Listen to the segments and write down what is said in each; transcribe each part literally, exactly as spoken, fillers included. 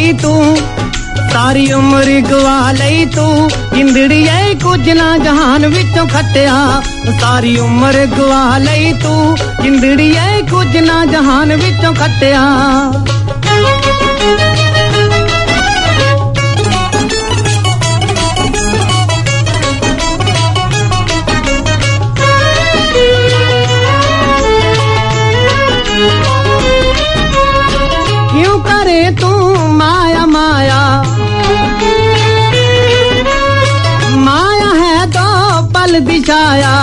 लई तू सारी उम्र गवा लई तू जिंदड़ी है कुछ ना जहान विचों खटिया सारी उम्र गवा लई तू जिंदड़ी है कुछ ना जहान विचों खटिया क्यों करे तू माया माया माया है तो पल दिशाया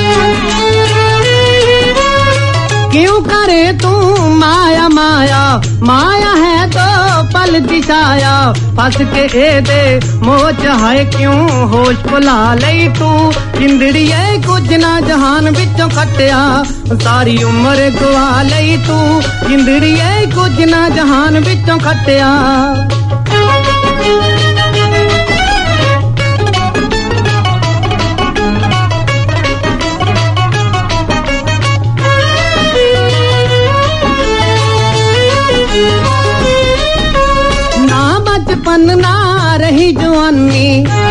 क्यों करे तू माया माया माया है तो पल दिशाया फस के ए दे मोच है क्यों होश भुला लई तू जिंदड़ी है कुछ ना जहान विचों खटिया सारी उम्र गवा लई तू जिंदड़ी है कुछ ना जहान विचों खटिया ना बचपन ना रही जवानी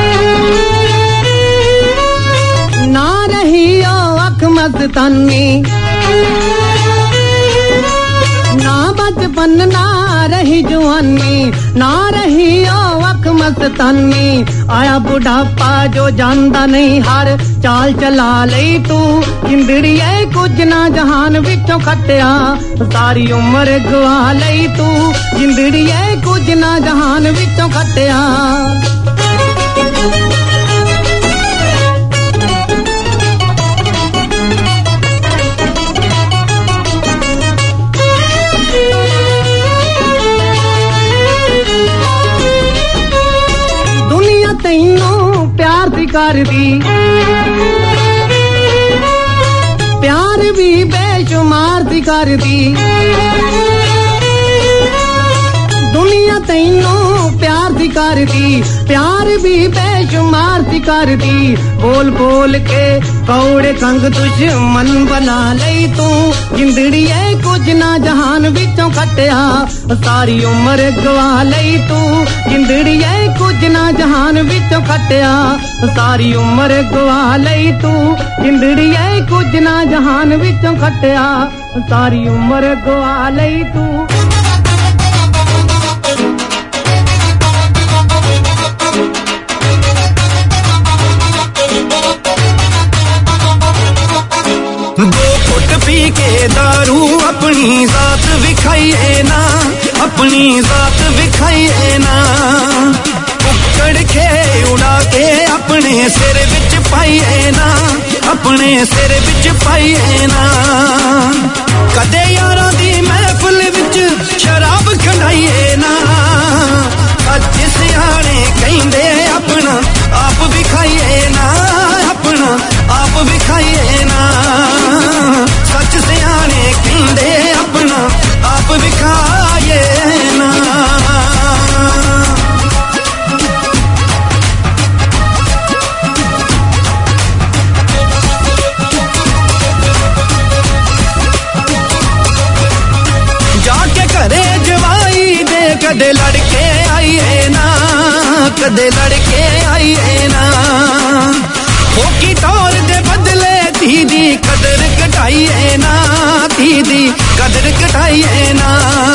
ना रही ओ अख मस्तानी ना बचपन ना रही जवानी ना रही ओ अख मस्तानी आया बुढ़ापा जो जानदा नहीं हर चाल चला लई तू जिंदड़ी है कुछ ना जहान विचों खटिया सारी उम्र गवा लई तू जिंदड़ी है कुछ ना जहान विचों खटिया दुनिया तैनू प्यार दी करदी प्यार भी बेशुमार दी करदी दुनिया तैनू प्यार दी करदी प्यार भी बेशुमार दी करदी बोल बोल के कौड़े कंग दुश्मन बना लई तू जिंदड़ी है कुछ ना जहान विचों खटिया सारी उम्र गवा लई तू जिंदड़ी है कुछ ना जहान विचों खटिया सारी उम्र गवा लई तू जिंदड़ी है कुछ ना जहान विचों खटिया सारी उम्र गवा लई तू दो घुट पी के दारू अपनी जात विखाइए ना अपनी जात विखाइए ना उकड़ के उड़ा के अपने सिर विच पाइए ना अपने सिर विच पाइए ना कदे यारां दी महफिल विच शराब खंडाइए ना अज सियाणे कहंदे अपना आप विखाइए ना अपना आप विखाइए ना सच सियाणे कहंदे अपना आप विखाइए ना जाके घरे जवाई दे कदे लड़के आइए ना कदे लड़के आइए ना होकी तौर दे बदले दीदी कदर घटाइए ना दीदी कदर घटाइए ना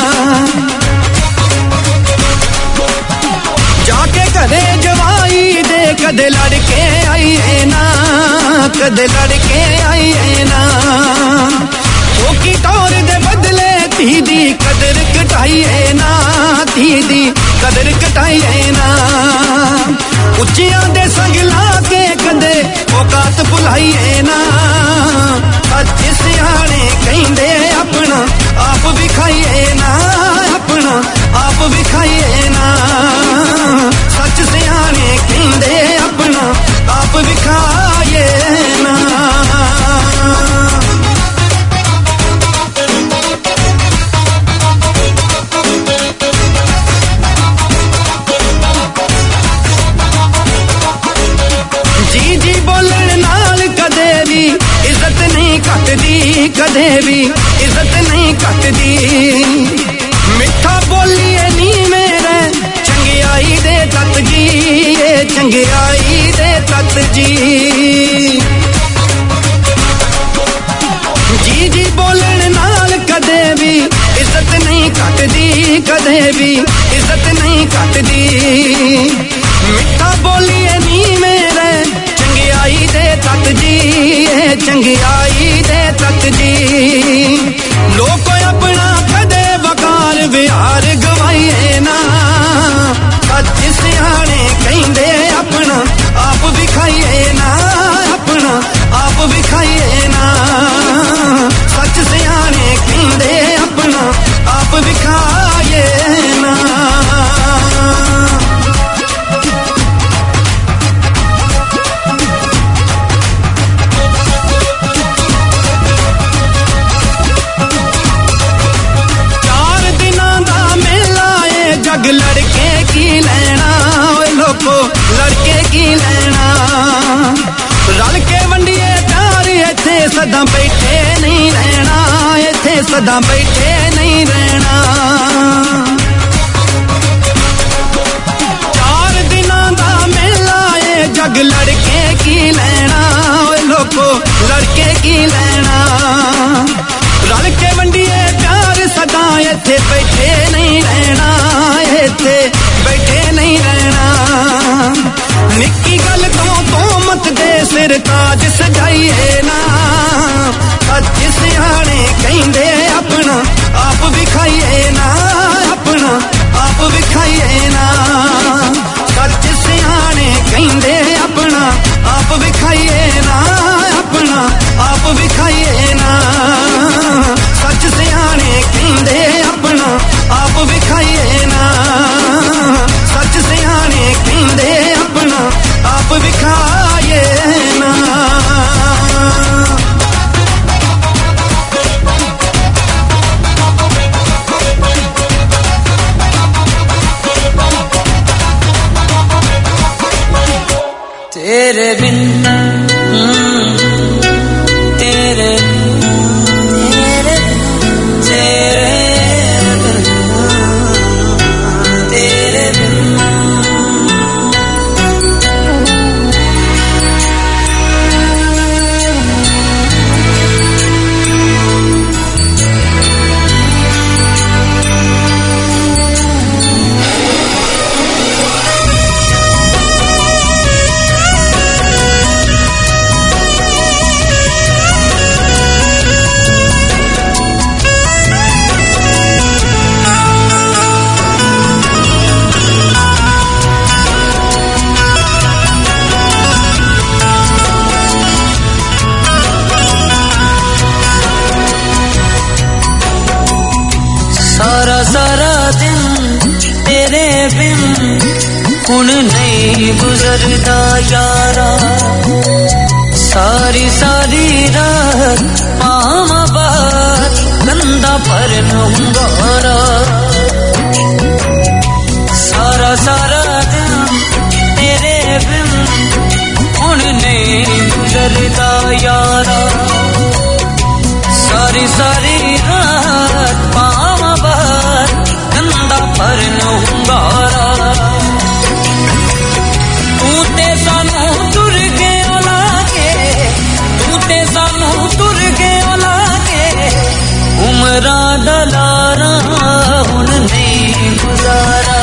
जाके कदे जवाई दे कदे लड़के आइए ना कदे लड़के आइए ना होकी तौर दे बदले दीदी कदर घटाइए ना दीदी कदर घटाइए ना उच्चियां दे संग ला के कदे औकात भुलाइए ना अज सियाणे कहंदे अपना आप विखाइए ना अपना आप विखाइए ना सच सियाणे कहंदे अपना आप विखाइए ना जी जी बोलण नाल कदे भी इज्जत नहीं घटदी कदे भी इज्जत नहीं घटदी मिठा बोलिए नी मेरे इज्जत नहीं घटदी मिठा बोलिए नी मेरे चंगियाई दे तक जी चंगियाई दे तक जी लोग अपना कदे वकार विहार गवाइए ना सच सियाने कहंदे अपना आप विखाइए ना अपना आप विखाइए ना सच सियाने कहंदे अपना आप विखाइए ना चार दिनां दा मेला है जग लड़के की लेना लोगो लड़के की लेना रल के वंडिए प्यार इत्थे सदा बैठे नहीं रहना इत्थे सदा बैठे नहीं रहना चार दिनां दा मेला है जग लड़के की लेना लोगो लड़के की लेना रल के वंडिए प्यार सदा इत्थे बैठे नहीं रहना इत्थे बैठे नहीं रहना निक्की गल तो तो मत दे सिर ताज सजाइए ना सच सियाने कहंदे अपना आप विखाइए ना अपना आप विखाइए ना सच सियाने कहंदे अपना आप विखाइए ना अपना आप विखाइए ना सच सियाने कहंदे अपना आप विखाइए ना सच सियाने कहंदे अपना आप विखाइए ना तेरे बिन तेरे तेरे तेरे तेरे बिन सारा सारा दिन तेरे बिन हुण नहीं गुजरदा यारा सारी सारी रात पावां बात गंदा पर नहुंगारा सारा सारा दिन तेरे बिन हुण नहीं गुजरदा यारा सारी सारी रात पावां बात गंदा पर नहुंगारा तू ते सानू तुर के ओला के तू ते सानू तुर के ओला के उमरा दलारा हुण नहीं गुजारा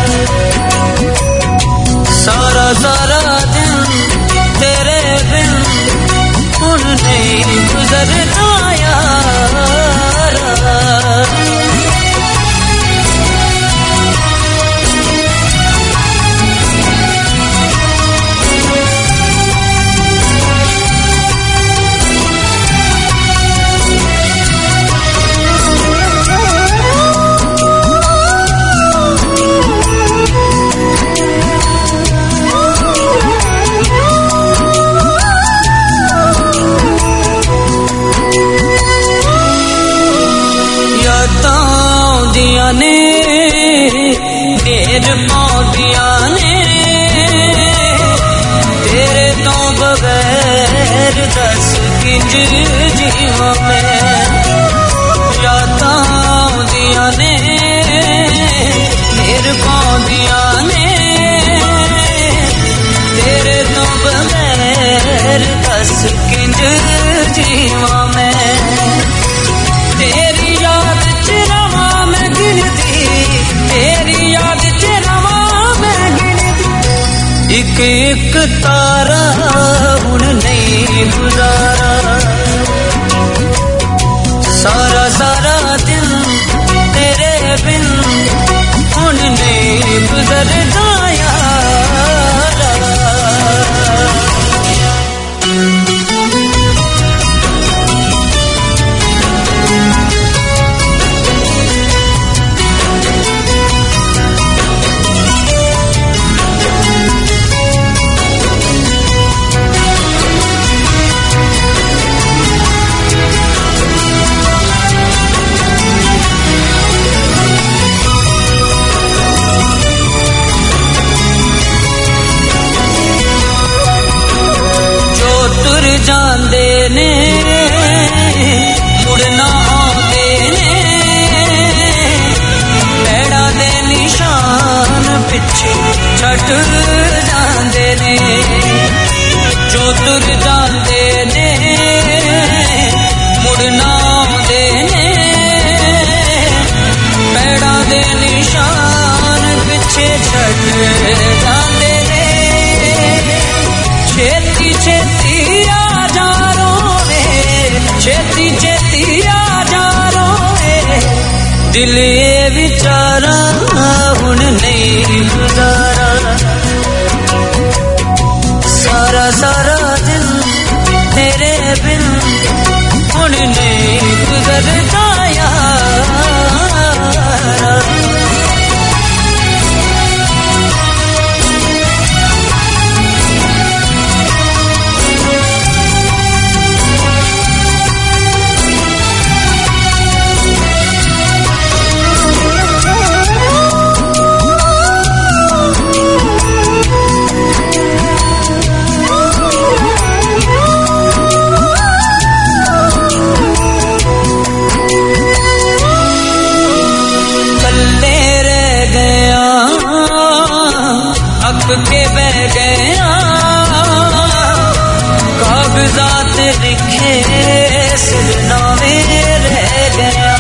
सारा सारा दिन तेरे बिन हुण नहीं गुजरदा यारा ने ढेर पौधिया ने तेरे तो बगैर दस किंज जीवा में यादां दिया ने ढेर पौधिया ने तेरे तो बगैर दस किंज जीवा में तेरी याद च रवां मैं गिनती तेरी याद एक तारा हुन नहीं गुजारा सारा सारा दिन तेरे बिन हुन नहीं गुजरदा यारा जांदे ने मुड़ना आंदे ने पैड़ा दे निशान पिछे छट जांदे ने जो तुर जांदे ने मुड़ना आंदे ने पैड़ा दे निशान पिछे छट जांदे ने छेती छेती छेती छेती आ जा रोए दिल ये विचारा हुन नहीं गुजारा सारा सारा दिन तेरे बिन हुन नहीं गुजरदा यारा के बह गया कागजात लिखे सिरनामे रह गया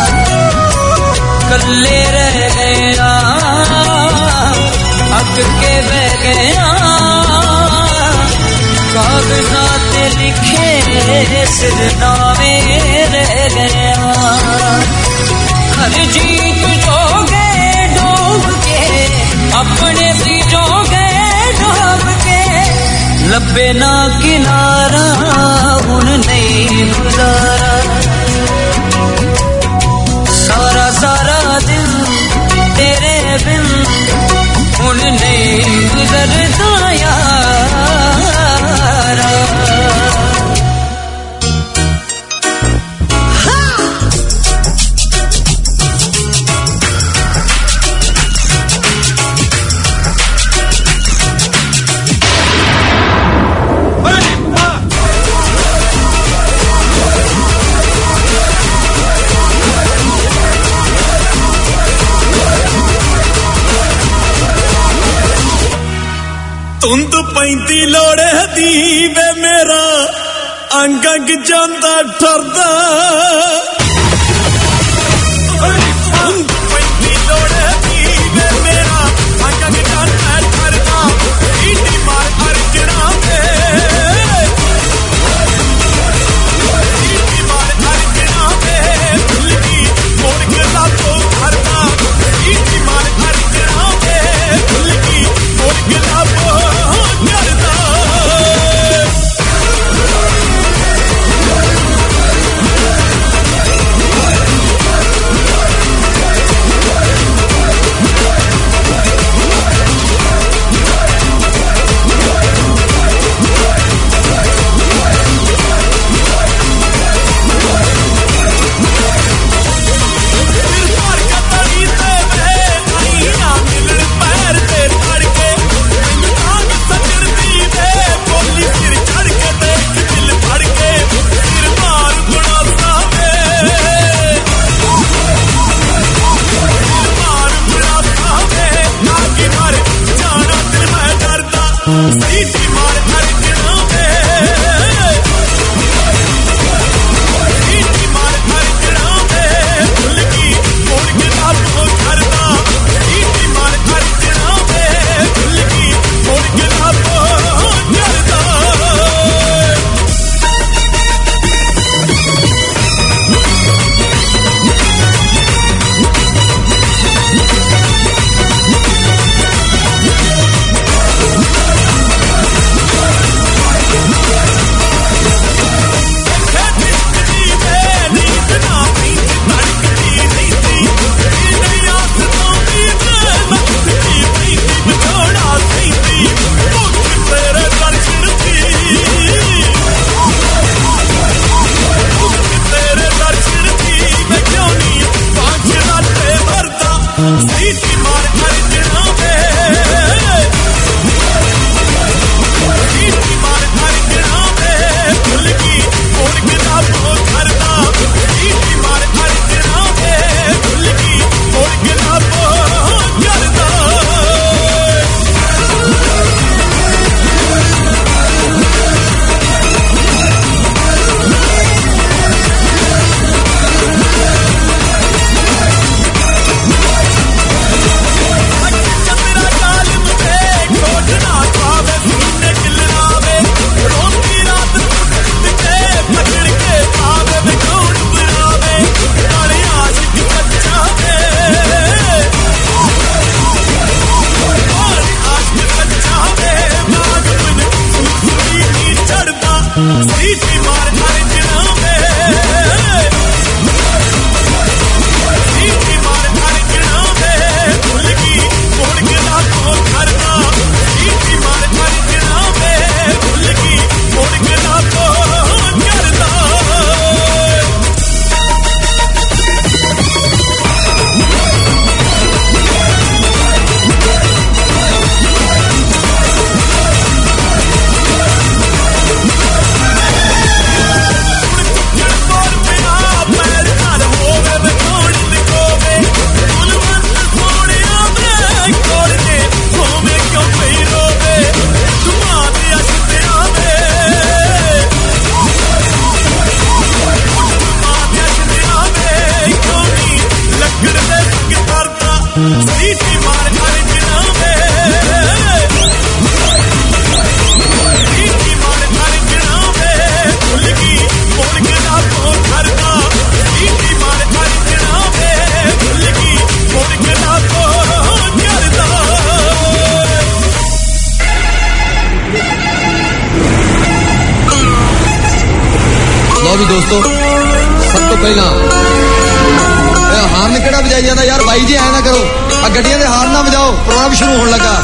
कल्ले रह गया अक के बह गया कागजात लिखे सिरनामे रह गया हर जीत जो गए डूब के अपने सी जो गए डूब के लब्बे ना किनारा हुन नहीं गुजारा सारा सारा दिन तेरे बिन हुन नहीं गुजरदा यारा धुंद पैंती लोड़े दी वे मेरा अंग अंग जांदा ठरदा धुंद पैंती लोड़े दी वे मेरा अंग अंग जांदा ठरदा इटी मार अर्जना में इटी मार अर्जना में भुलगी मोड़ के लातो भरदा इटी मार अर्जना में भुलगी मोड़ के लातो ਲਓ ਵੀ ਦੋਸਤੋ ਸਭ ਤੋਂ ਪਹਿਲਾਂ ਇਹ ਹਾਰਨ ਕਿਹੜਾ ਵਜਾਈ ਜਾਂਦਾ ਯਾਰ ਬਾਈ ਜੀ ਐ ਨਾ ਕਰੋ ਆ ਗੱਡੀਆਂ ਦੇ ਹਾਰਨ ਨਾ ਵਜਾਓ ਪ੍ਰੋਗਰਾਮ ਸ਼ੁਰੂ ਹੋਣ ਲੱਗਾ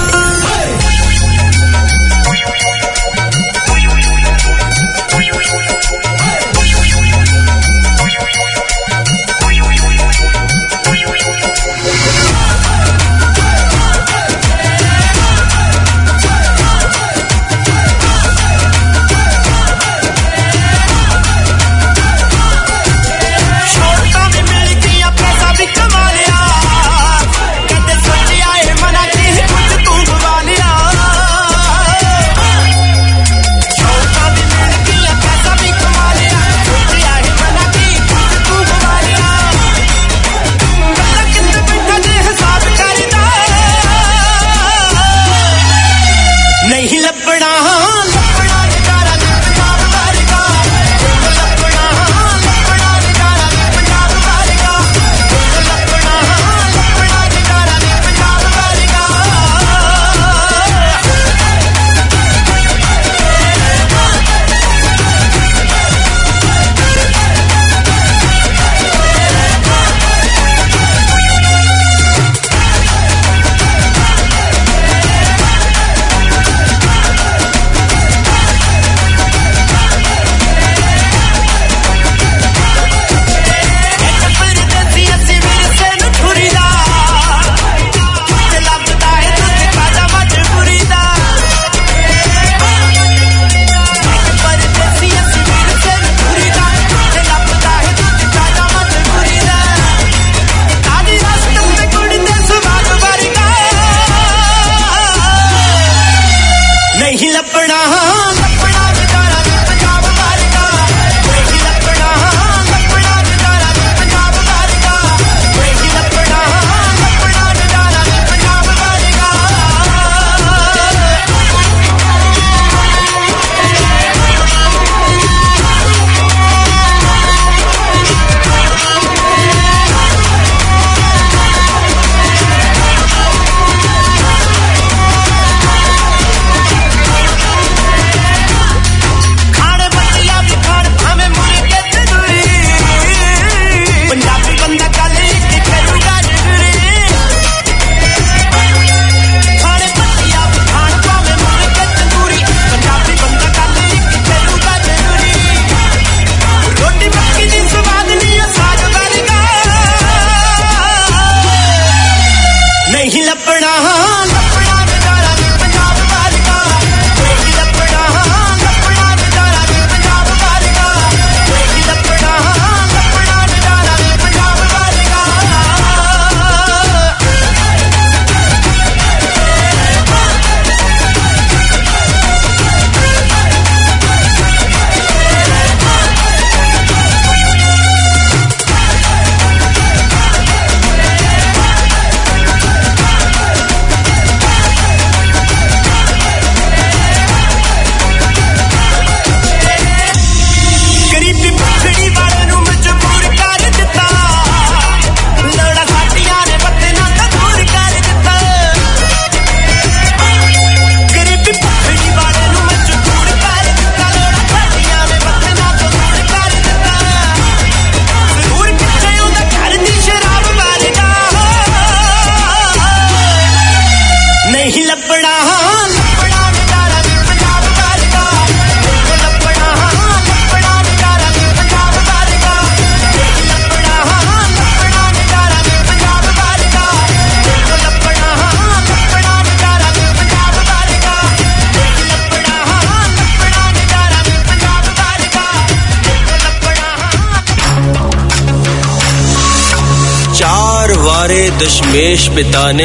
दशमेश पिता ने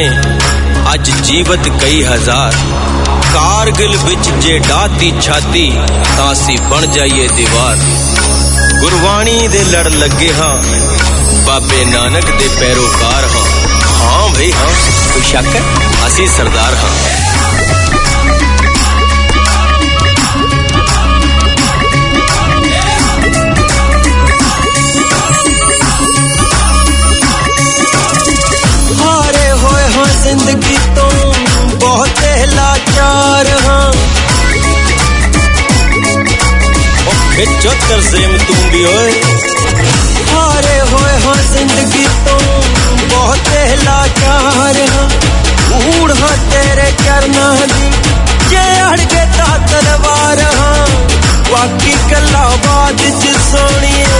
अज जीवत कई हजार कारगिल विच जे डाती छाती तासी बन जाइए दीवार गुरबाणी दे लड़ लगे हाँ बाबे नानक दे पैरोकार हाँ हाँ भाई हाँ कोई शक है असी सरदार हाँ जिंदगी तो बहुत लाचार हाँ खिचो तरसेम तुम भी होए हारे होए हाँ जिंदगी तो बहुत लाचार हाँ ऊड़ हाँ तेरे करना दी जे अड़ के ता तलवार हाँ बाकी गल्ला बाद च सोनिए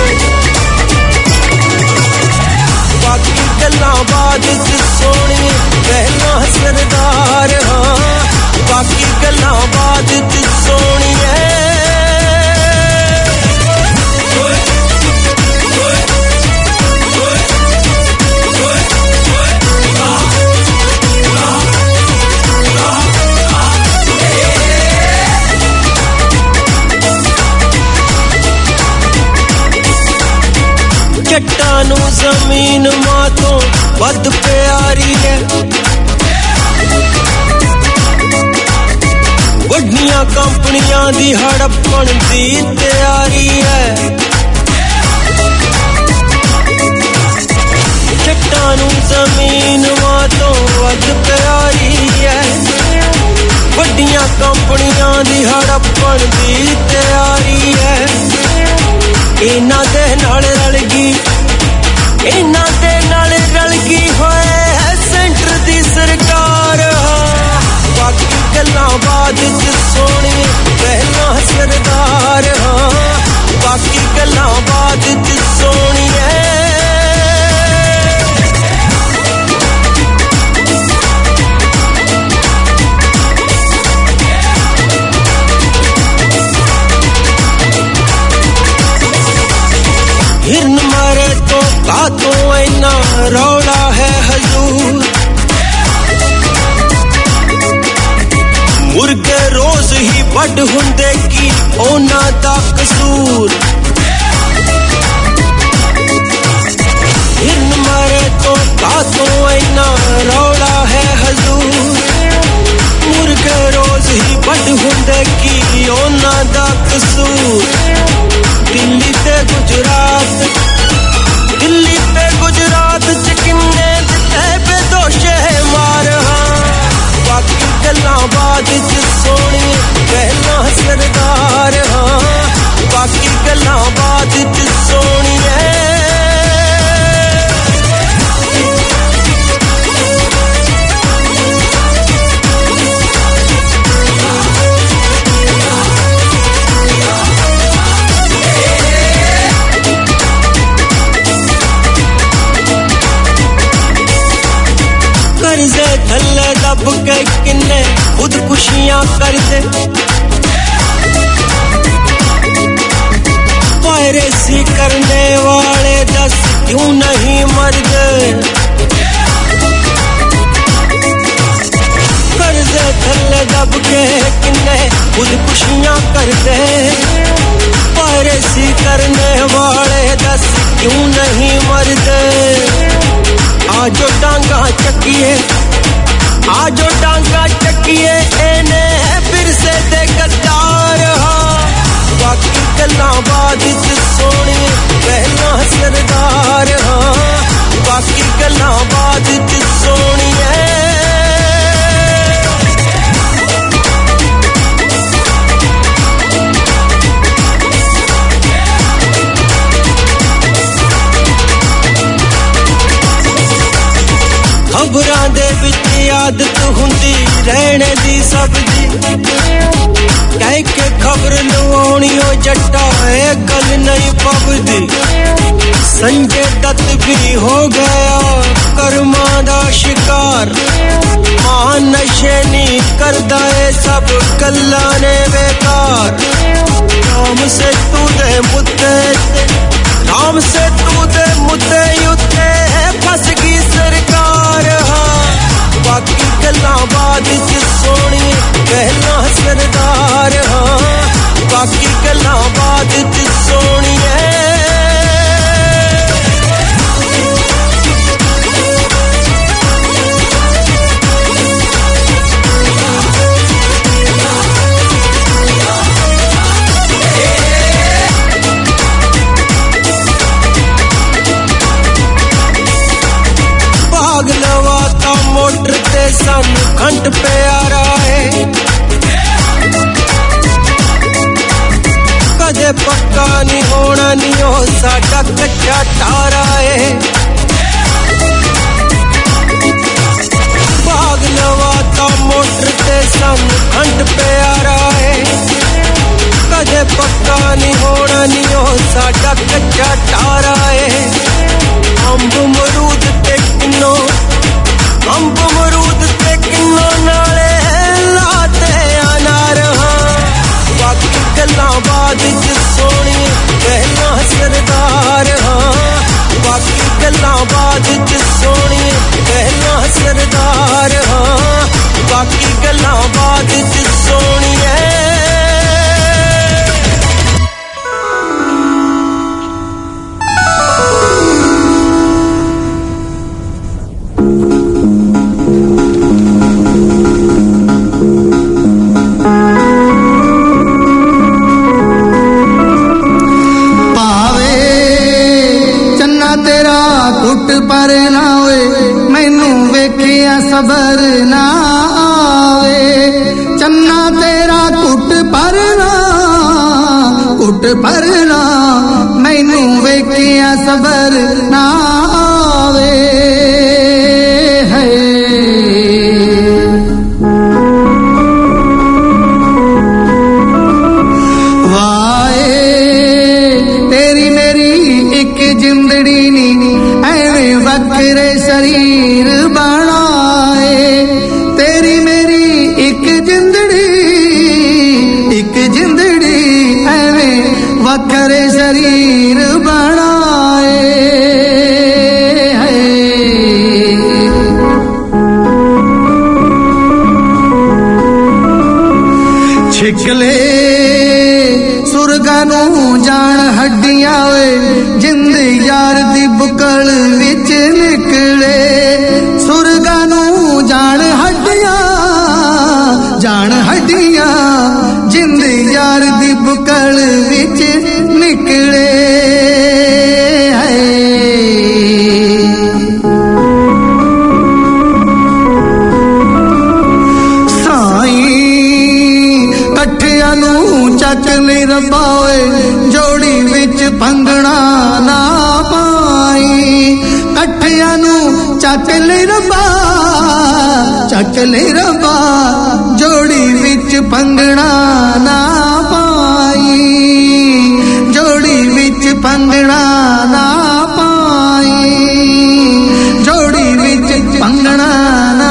बाकी गल्ला बाद च सोनिए पहला सरदार हाँ बाकी गल्ला बाद च सोनिए चट्टानू जमीन मां तो वध प्यारी है वड्डियां कंपनियां दी हड़पण दी तैयारी है चट्टानू जमीन मां तो वध प्यारी है वड्डियां कंपनियां दी हड़पण दी तैयारी है इना दे नाल रल गई इना दे नाल रल गई होए सेंटर दी सरकार बाकी गल्लां बाद च सोनिए पहला सरदार हाँ बाकी गल्लां बाद च सोनिए हिरन मारे तो कातों इना रौला है हजूर मुर्गे रोज ही बड़ हुंदे की ओना दा कसूर हिरन मारे तो कातों इना रौला है हजूर मुर्गे रोज ही बड़ हुंदे की ओना दा कसूर दिल्ली ते गुजरात दिल्ली ते गुजरात च किन्ने दिते पे दोषे मार हाँ बाकी गल्लां बाद च सोनिए पहला सरदार हाँ बाकी गल्लां बाद च सोनिए कर्जे थल्ले दब के किन्ने खुदकुशियां करते पायरेसी करने वाले दस क्यों नहीं मरते कर्जे थल्ले दब के किन्ने खुदकुशियां करते पायरेसी करने वाले दस क्यों नहीं मरते आजो टांगा चक्किए आजो टांगा चक्किए एने फिर से दे गद्दार बाकी गल्लां बाद च सोनिए पहला सरदार हाँ बाकी गल्लां बाद च सोनिए खबरां दे विच आदत हुंदी रहने दी सबदी कह के खबर लवाउणी ओ जट्टा ए गल नहीं पवदी संजय दत्त भी हो गया कर्मा दा शिकार मां नशे नहीं करदा ए सब गल्लां ने बेकार राम से तू दे मुद्दे राम से तू दे मुद्दे उत्ते फस गई सरकार बाकी गल्लां बाद च सोनिए पहला सरदार हाँ बाकी गल्लां बाद च सोनिए मोटर ते सन खंड प्यारा है कदे पक्का नहीं होना नहीं हो साडा कच्चा तारा है भाग लवाता मोटर ते सन खंड प्यारा है कदे पक्का नहीं होना नहीं हो साडा कच्चा तारा है अंब मरूद ते किन्नो अंब मरूद ते किन्नो नाले लाते अनार हाँ बाकी गल्लां बाद च सोनी कहना सरदार हाँ बाकी गल्लां बाद च सोनी कहना सरदार हाँ बाकी गल्लां बाद च सोनी पर ना होए मैनू वेखिया सबर ना आवे चन्ना तेरा कुट पर ना कुट पर ना मैनू वेखिया सबर ना आवे है वाए तेरी मेरी एक जिंदड़ी नी वक्रे शरीर बनाए तेरी मेरी एक जिंदड़ी एक जिंदड़ी एवें वक्रे शरीर बनाए छिकले सुरगा नू जान हड्डियां वे जिंद यार दी बुकल विच निकले सुरगा नू जान हड्डियां जान हड्डियां जिंद यार दी बुकल विच निकले कट्ठिया नू चक नहीं रब्बा जोड़ी विच पंगना ना पाई कट्ठिया नू चक ले रब्बा चक ले रब्बा जोड़ी विच पंगना ना पाई जोड़ी विच पंगना ना पाई जोड़ी विच पंगना ना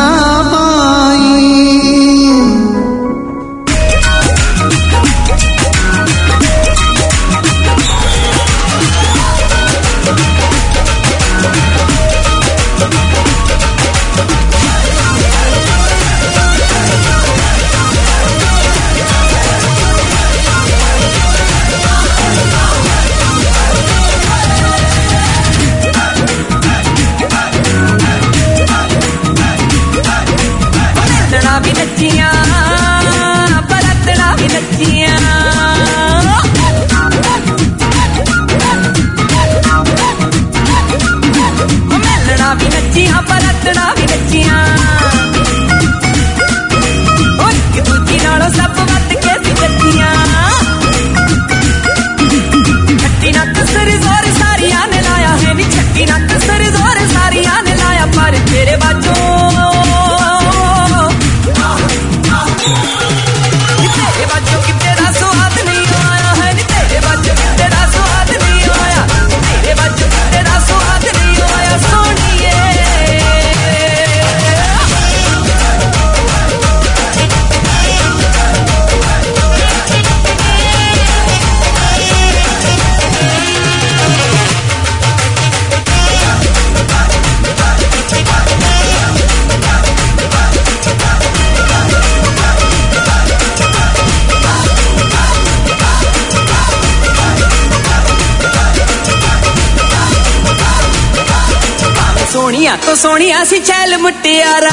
सोनिया तो सोनिया सी छैल मुटियारा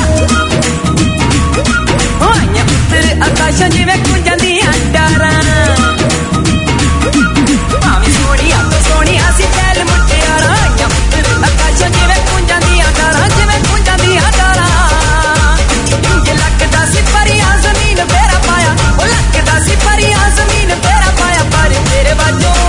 आइया पुत्र आकाशां जिवें कुंजांदियां डारा भावें सोनिया तो सोनिया सी छैल मुटियारा आइया पुत्र आकाशां जिवें कुंजांदियां डारा जिवें कुंजांदियां डारा इंज लगदा सी परियां जमीन तेरा पाया ओ लगदा सी परियां जमीन तेरा पाया पर तेरे बाजों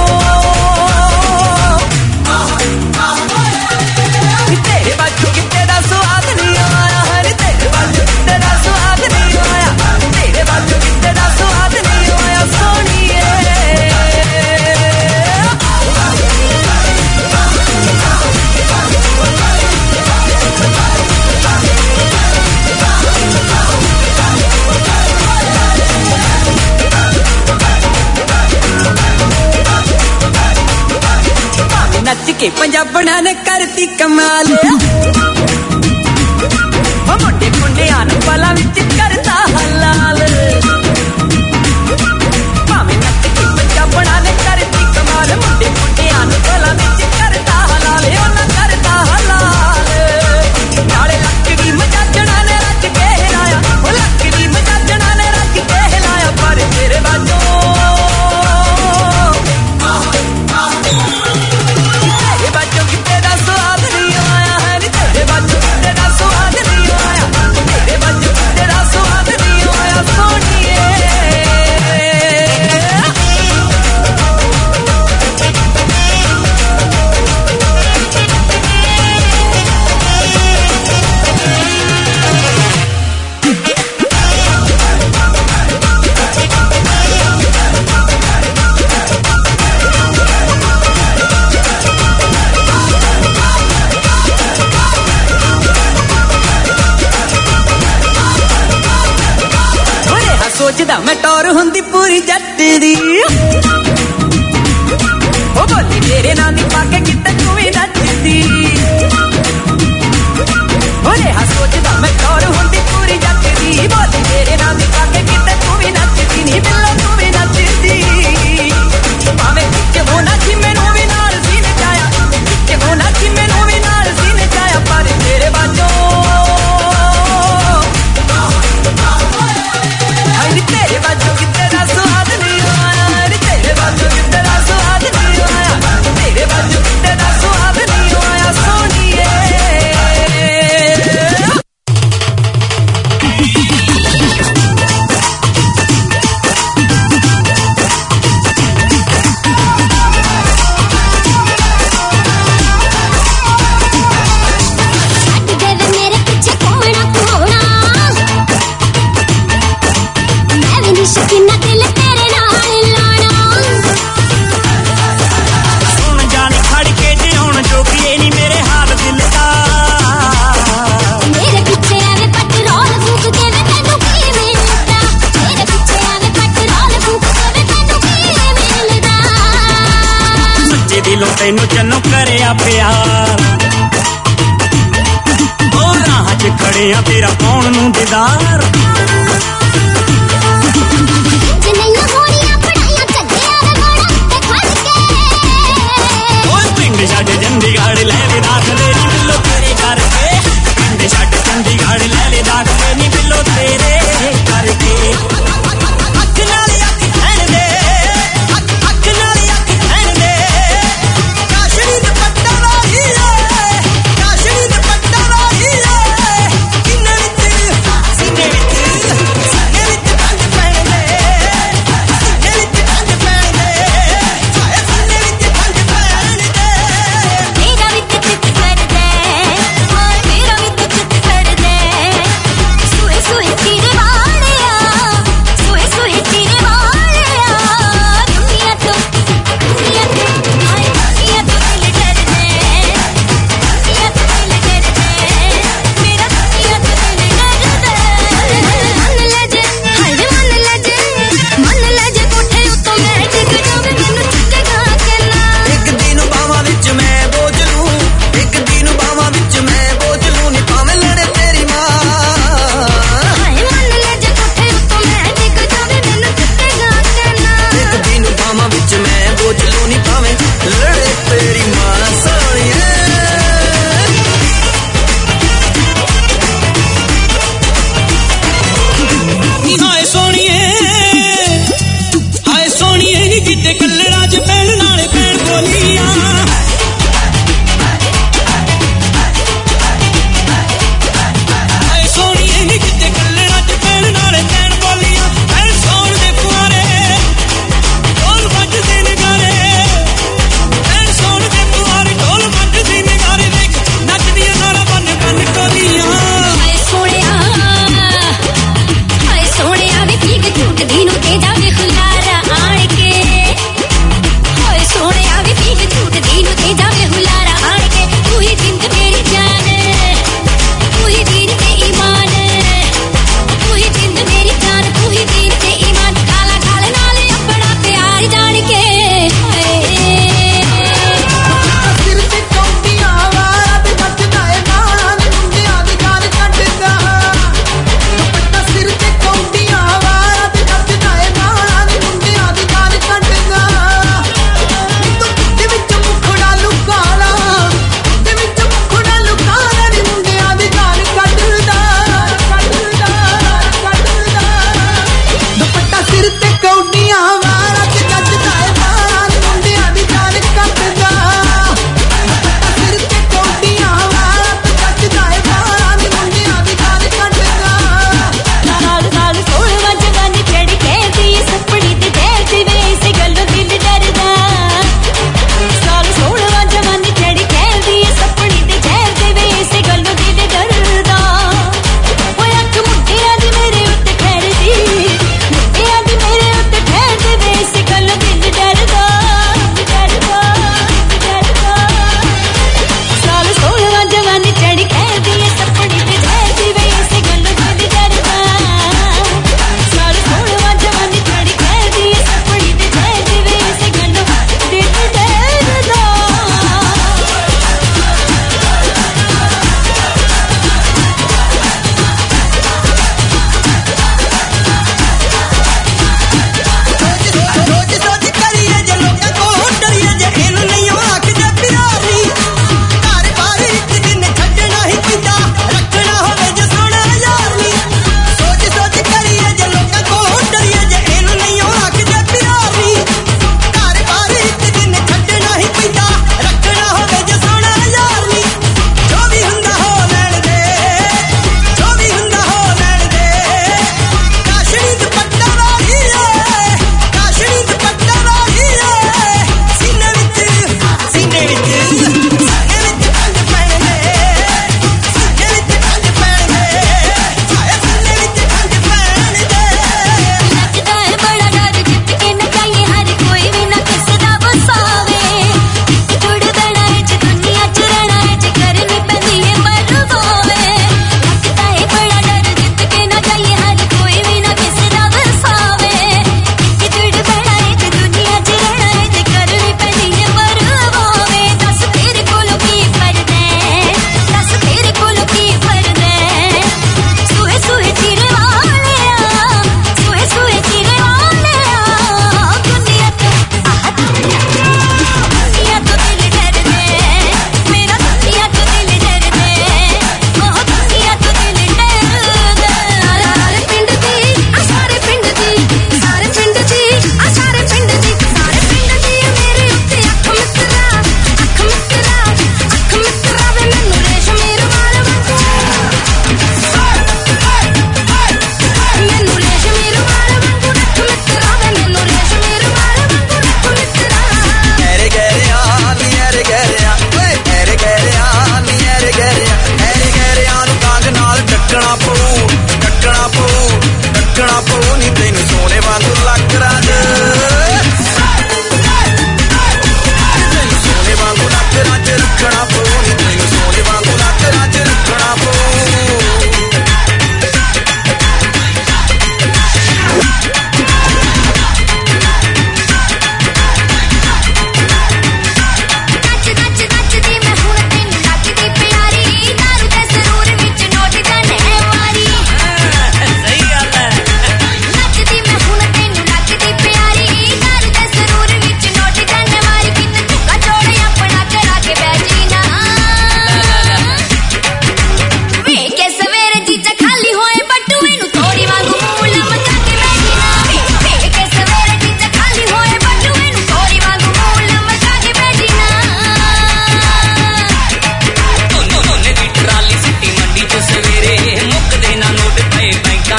के पंजाबना ने करती कमाल मुंडे मुंडे आन वाला विच करता हलाल भावे नट के पंजाबना ने करती कमाल मुंडे मुंडे आन वाला विच करता हलाल ओ ना करता हलाल नाले लकड़ी मजाजणा ने रच के हिलाया ओ लकड़ी मजाजणा ने रच के हिलाया पर तेरे बाजों सोचदा मैं टौर हुंदी पूरी जट दी ओ बोली मेरे नाम दी पाके किते तू भी नचदी ओरे हा सोचदा मैं टौर हुंदी पूरी जट दी बोली मेरे नाम दी पाके किते तू भी नचदी नी बिल्लो तू भी नचदी भावे किते हो ना कि मैनू भी नाल सीन चाया किते हो ना कि मैनू भी नाल सीन चाया पर तेरे बाजों तेरे बाजू की तेरा स्वाद नहीं आया तेरे बाजू की तेरा स्वाद नहीं आया तेरे बाजू की तेरा स्वाद नहीं आया सोनिए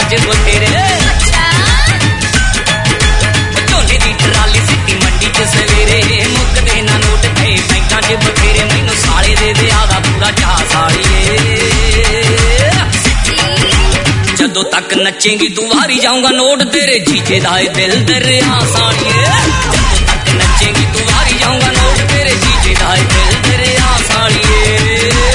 च बतेरे झोने दी ट्राली सिटी मंडी च सवेरे मुकदे ना नोट पे बैंकां च बतेरे मैनू साले दे दे आदा पूरा चाह सालिए जदों तक नचेंगी तू वारी जाऊंगा नोट तेरे जीजे दा दिल दरिया सालिए जदों तक नचेंगी तू वारी जाऊंगा नोट तेरे जीजे दा दिल दरिया सालिए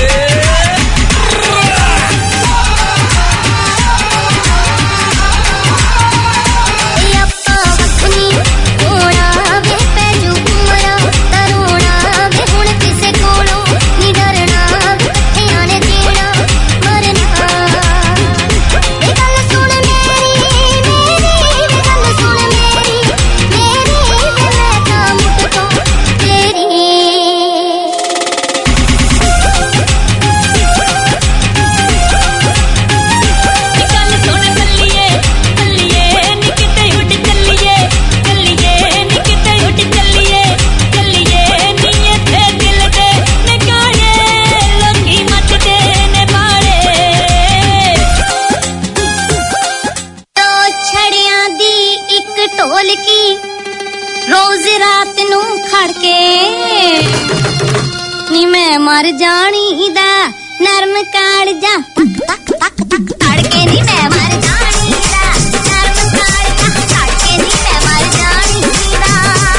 मर जानी दा नरम काड़ जा तक तक तक तड़के नी मैं मर जानी दा नरम काड़ जा तड़के नी मैं मर जानी दा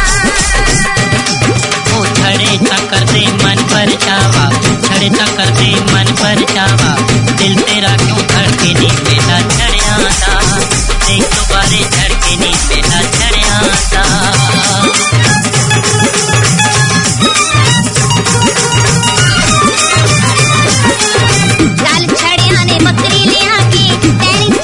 ओ छड़े चक्कर दे मन पर चावा छड़े चक्कर दे मन पर चावा दिल तेरा क्यों धड़के नी बेटा छड़िया दा देख दोबारे धड़के नी बेटा छड़िया दा लाल छड़िया ने बकरी ले आके तेरी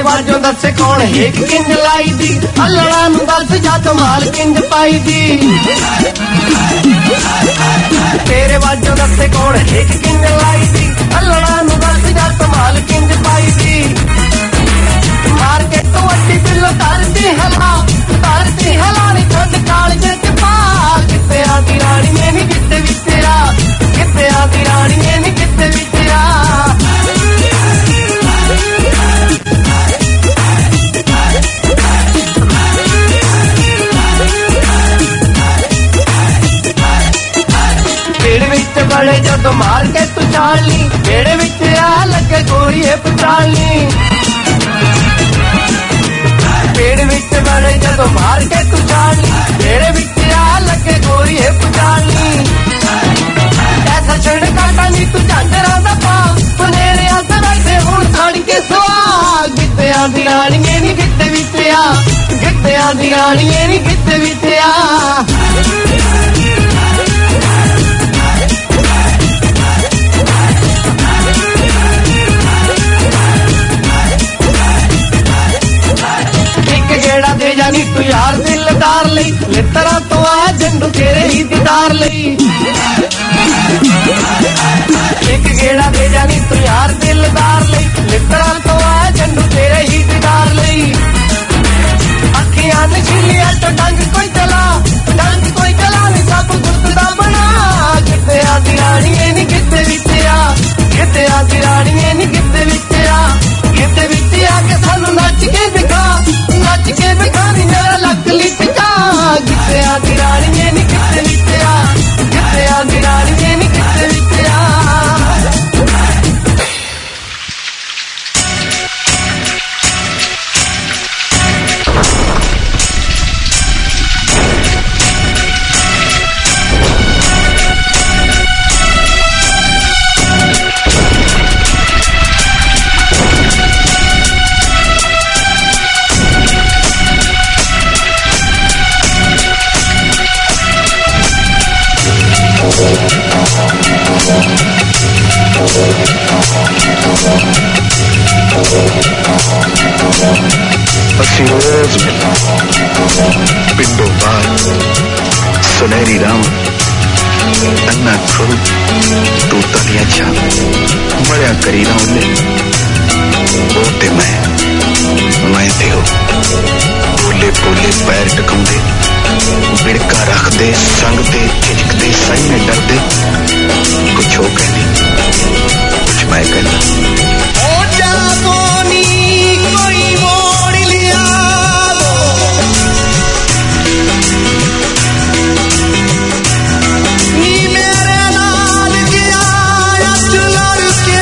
बाजों दसे कौन हेक किंज लाई दी अल्लाह नू दस जा कमाल किंज पाई दी तेरे बाजों दसे कौन हेक किंज लाई दी अल्लाह नू दस जा कमाल किंज पाई दी मार के तो अड्डी बिल्लो तारती हला तारती हला नी छंड काल जट पा किते आदी रानी ने नी किते विचरा किते आदी रानी ने नी किते विचरा बड़े जब मार के तू चाल ली बेड़े विच आ लगे गोरी है पचाल ली पेड़ विच बड़े जब मार के तू चाल ली बेड़े विच आ लगे गोरी है पचाल ली ऐसा छड़ काटा नी तू झांजरा दा पा सुनेरे हाथ बैठे हुण छड़ के सवाल किते आंदी रानी नी किते विच आ किते आंदी रानी नी किते विच आ दे जानी तू यार दिलदार लई लितरा तो आया झंडू तेरे ही दीदार लई एक गेड़ा दे जानी तू यार दिलदार लई लितरा तो आया झंडू तेरे ही दीदार लई अखियां नशीलियां तो डंग कोई चला डंग कोई चला नी सब गुरदा बना किते आदी रानी नी किते विच आ किते आदी रानी नी किते विच आ किते विच आ के सानू नच के दिखा नच के बिखारी मेरा लक लिपटा किते आदी रानी नी किते विच आ किते आदी रानी नी किते विच आ ਅਸੀਂ ਰੋਜ਼ ਮਿਲਣਾ ਪਿੰਡੋਂ ਬਾਹਰ ਸੁਨਹਿਰੀ ਰਾਮ ਅੰਨਾ ਖਰੂ ਤੂਤਾਂ ਦੀਆਂ ਛਾਂ ਮਰਿਆ ਕਰੀ ਨਾ ਉਹਨੇ ਉਹ ਤੇ ਮੈਂ ਮੈਂ ਤੇ ਉਹ ਬੋਲੇ ਬੋਲੇ ਪੈਰ ਟਕਾਉਂਦੇ ਬਿੜਕਾ ਰੱਖਦੇ ਸੰਗ ਤੇ ਝਿਜਕਦੇ ਸਾਈਨੇ ਡਰਦੇ ਕੁਛ ਹੋ ਕਹਿੰਦੀ ਕੁਛ ਮੈਂ ਕਹਿੰਦਾ ਉਹ ਜਾਗੋ ਨੀ ਕੋਈ ਮੋੜ ਲਿਆ ਨੀ ਮੇਰੇ ਨਾਲ ਗਿਆ ਅੱਜ ਲੜ ਕੇ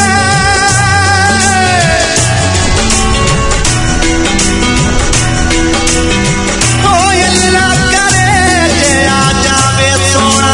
ਹੋਏ ਅੱਲਾ ਕਰੇ ਜੇ ਆ ਜਾਵੇ ਸੋਣਾ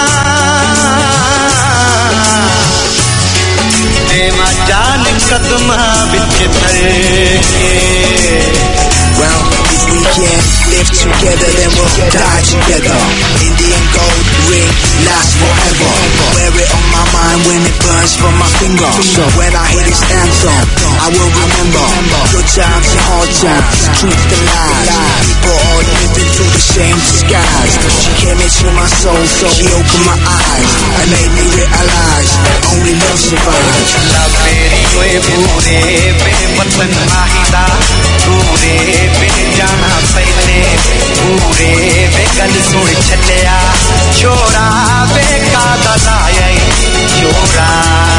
ਦੇਵਾਂ ਜਾਨ ਕਦਮਾਂ ਵਿੱਚ ਧਰ ਕੇ Well, if we can live together, then we'll die together. Indian gold ring lasts forever. Wear it on my mind when it burns from my finger. So when I hear this anthem, I will remember good times and hard times. Truth and lies, people all living through the same disguise. She came into my soul, so she opened my eyes and made me realize only love survives. love तेरी कोई पूरे बेवतन माहिदा पूरे वे जाना पहले पूरे वे गल सुन छलिया छोरा वे का दलाया छोरा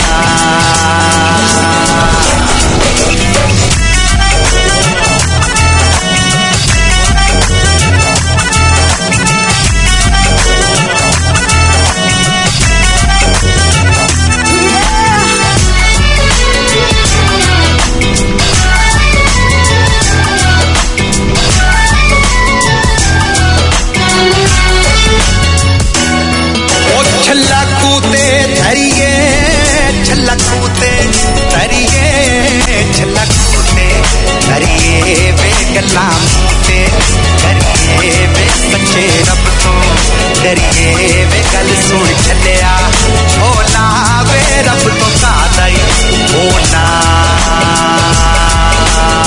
छलकूते धरिए छलकूते धरिए छलकूते धरिए वे गला मूते धरिए वे सच्चे रब तो डरिए वे गल सुन छलिया ओला वे रब तो का दई ओला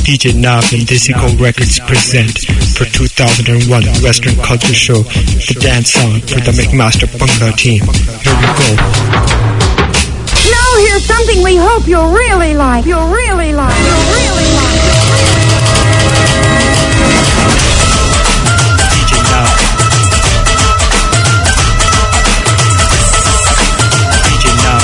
D J Knob and Desi Gold Records present for two thousand one Western Culture Show, the dance song for the McMaster Bangla team. Here we go. Now here's something we hope you'll really like. You'll really like. You'll really like. D J Knob. D J Knob.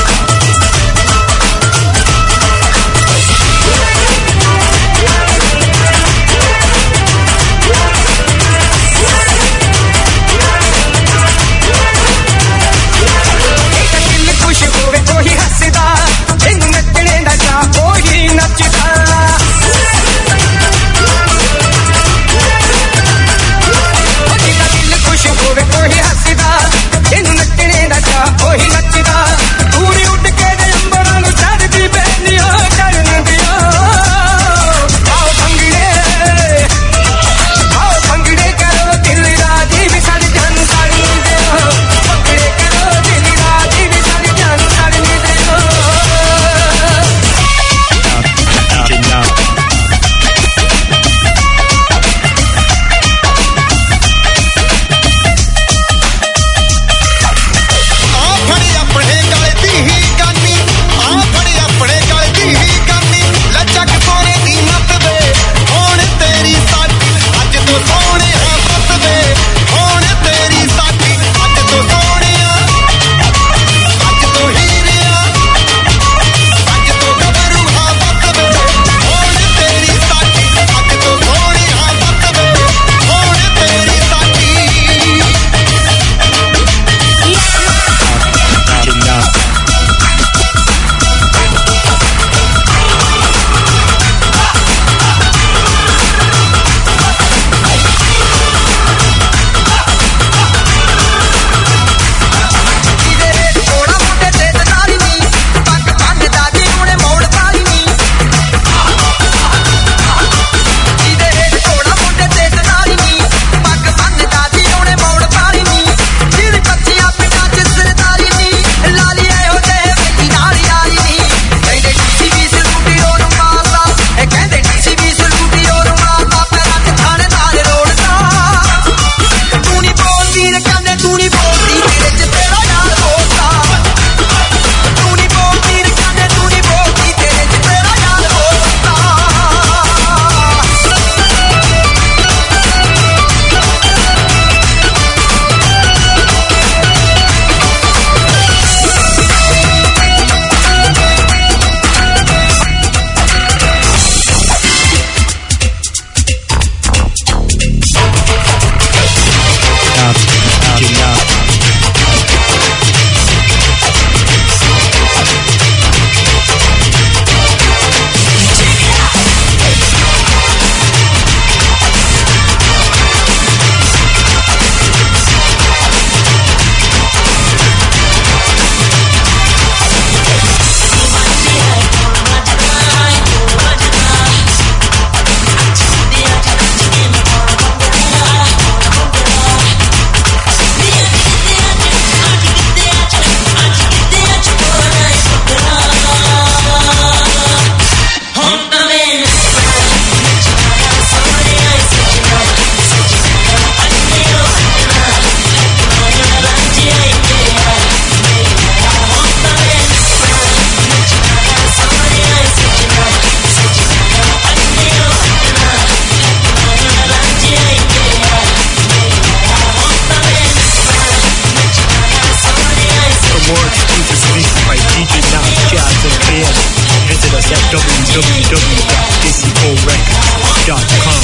w w w dot desi gold records dot com.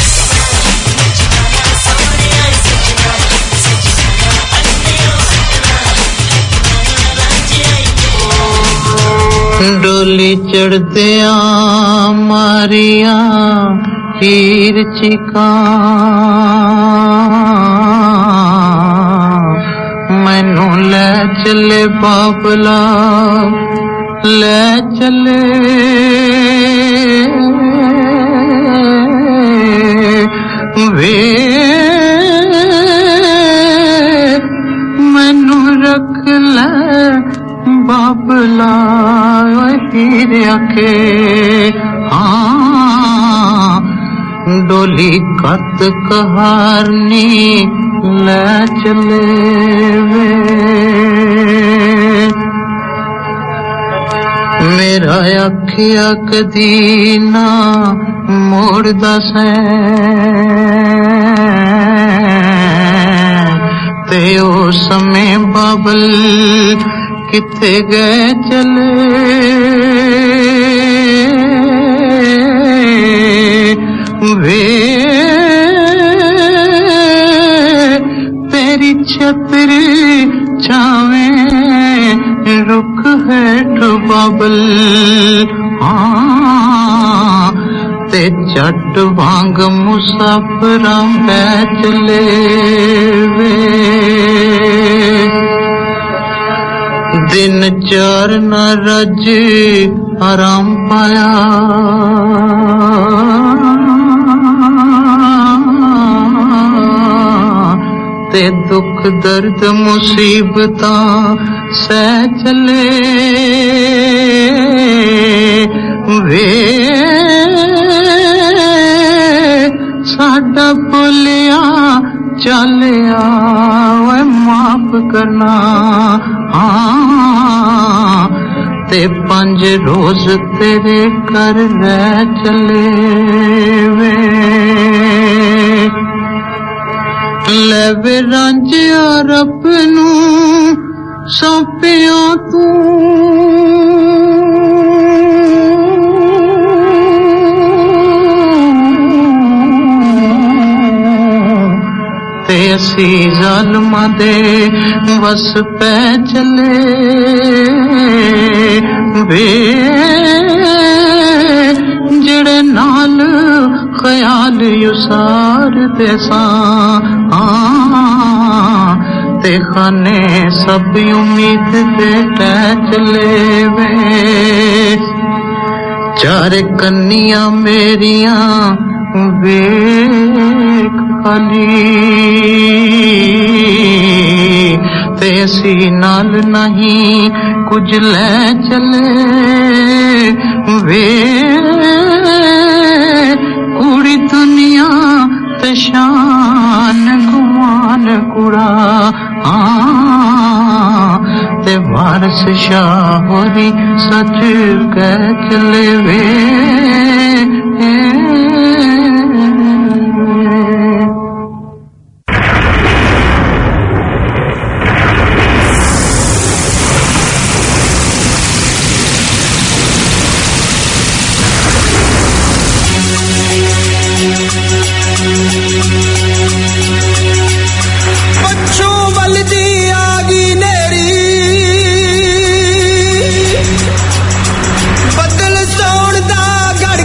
डोली चढ़दिया मारिया हीर चिका मैनू ले चले बाबला ले चले वे मैनू रख ले बाबला हीर आखे हाँ डोली कत कहारनी ले चले वे मेरा अखिया कदी ना मोड़दा सै ते ओ समय बाबल किथे गए चले वे तेरी छतर छावे रुख है बाबल हाँ ते चट वांग मुसाफरा पै चले वे दिन चार न रज आराम पाया ते दुख दर्द मुसीबतां सह चले वे साडा बोलिया चलिया वे माफ करना हाँ ते पंज रोज तेरे कर रह चले वे ले वे रांझिया रब नू सौंपिया तू ते असी ज़ालिमां दे वस पै चले वे जेड़े नाल ख्याल युसार दे सां ते खाने सब उम्मीद दे टै चले वे चार कन्नियां मेरियां वेख खाली ते असी नाल नहीं कुछ ले चले वे कुड़ी दुनिया ते शान गुमान कुड़ा हाँ ते वारस शाह होरी सच कह चले वे बदल सोण दा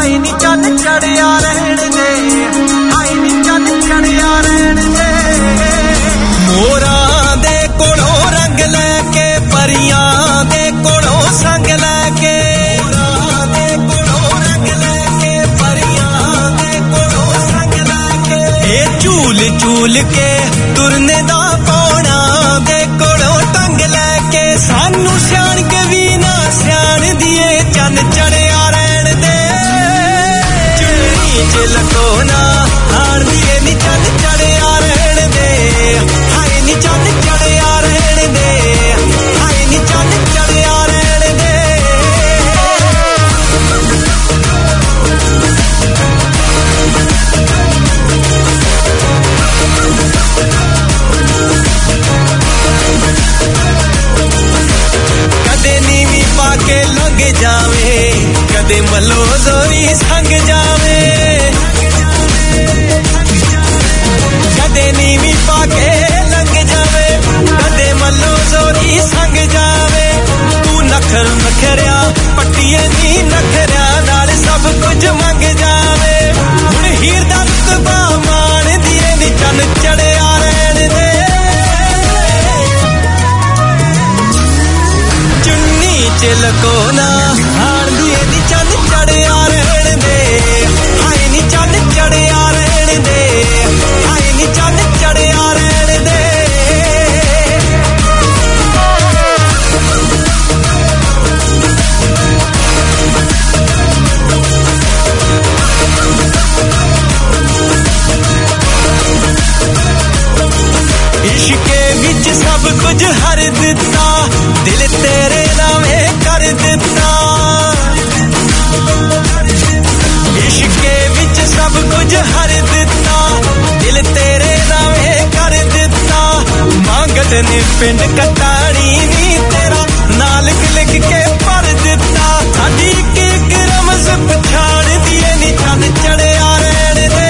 ਹਾਈ ਨੀ ਚੰਨ ਚੜਿਆ ਰਹਿਣ ਦੇ ਹਾਈ ਨੀ ਚੰਨ ਚੜਿਆ ਰਹਿਣ ਦੇ ਮੋਰਾਂ ਦੇ ਕੋਲੋਂ ਰੰਗ ਲੈ ਕੇ ਪਰੀਆਂ ਦੇ ਕੋਲੋਂ ਸੰਗ ਲੈ ਕੇ ਮੋਰਾਂ ਦੇ ਕੋਲੋਂ ਰੰਗ ਲੈ ਕੇ ਪਰੀਆਂ ਦੇ ਕੋਲੋਂ ਸੰਗ ਲੈ ਕੇ ਇਹ ਝੂਲ ਝੂਲ ਕੇ ਤੁਰਨੇ ਦਾ ਪੌਣਾ ਦੇ ਕੋਲੋਂ ਟੰਗ ਲੈ ਕੇ ਸਾਨੂੰ ਸਿਆਣ ਕੇ ਵੀ ਨਾ ਸਿਆਣ ਦੀਏ ਚੰਨ ਚੜਿਆ ਰਹਿਣ ਦੇ ਚੁੰਨੀ ਚ ਲਕੋ ਨਾ ਹਾਰ ਦੀਏ ਨੀ ਚੰਨ ਚੜਿਆ ਰਹਿਣ ਦੇ ਹਾਏ ਨੀ ਚੰਨ ਚੜਿਆ ਰਹਿਣ ਦੇ ਹਾਏ ਨੀ ਚੰਨ ਚੜਿਆ ਰਹਿਣ ਦੇ ਕਦੇ ਨੀਵੀਂ ਪਾ ਕੇ ਲੰਘ ਜਾਵੇ ਕਦੇ ਮੱਲੋ ਜ਼ੋਰੀ ਸੰਗ ਜਾਵੇ ਕਦੇ ਨੀਵੀਂ ਪਾ ਕੇ ਲੰਘ ਜਾਵੇ ਕਦੇ ਮੱਲੋ ਜ਼ੋਰੀ ਸੰਗ ਜਾਵੇ ਤੂੰ ਨਖਰ ਨਖਰਿਆ ਪੱਟੀਏ ਨੀ ਨਖਰਿਆ ਨਾਲ ਸਭ ਕੁਝ ਮੰਗ ਜਾਵੇ ਹੁਣ ਹੀਰ ਦਾ ਰੁਤਬਾ ਮਾਣ ਦੀਏ ਨੀ ਚੰਨ ਚੜਿਆ ਰਹਿਣ ਦੇ ਚੁੰਨੀ ਚ ਲਕੋ ਨਾ ਹਾਰ ਦੀਏ ਨੀ ਚੰਨ ਚੜਿਆ ਰਹਿਣ ਦੇ ਹਾਏ ਨੀ ਚੰਨ ਚੜਿਆ ਰਹਿਣ ਦੇ ਹਾਏ ਨੀ ਚੰਨ ਚੜਿਆ ਰਹਿਣ ਦੇ ਇਸ਼ਕੇ ਵਿੱਚ ਸਭ ਕੁਝ ਹਰ ਦਿੱਤਾ ਦਿਲ ਤੇਰੇ ਨਾਵੇਂ ਕਰ ਦਿੱਤਾ ਇਸ਼ਕੇ ਵਿੱਚ ਸਭ ਕੁਝ ਹਰ ਦਿੱਤਾ ਦਿਲ ਤੇਰੇ ਨਾਵੇਂ ਕਰ ਦਿੱਤਾ ਮੰਗਤ ਨੇ ਪਿੰਡ ਕਟਾਣੀ ਨੀ ਤੇਰਾ ਨਾਲ ਲਿਖ ਕੇ ਭਰ ਦਿੱਤਾ ਸਾਡੀ ਇੱਕ ਇੱਕ ਰਮਜ਼ ਪਛਾਣ ਦੀਏ ਨੀ ਚੰਨ ਚੜਿਆ ਰਹਿਣ ਦੇ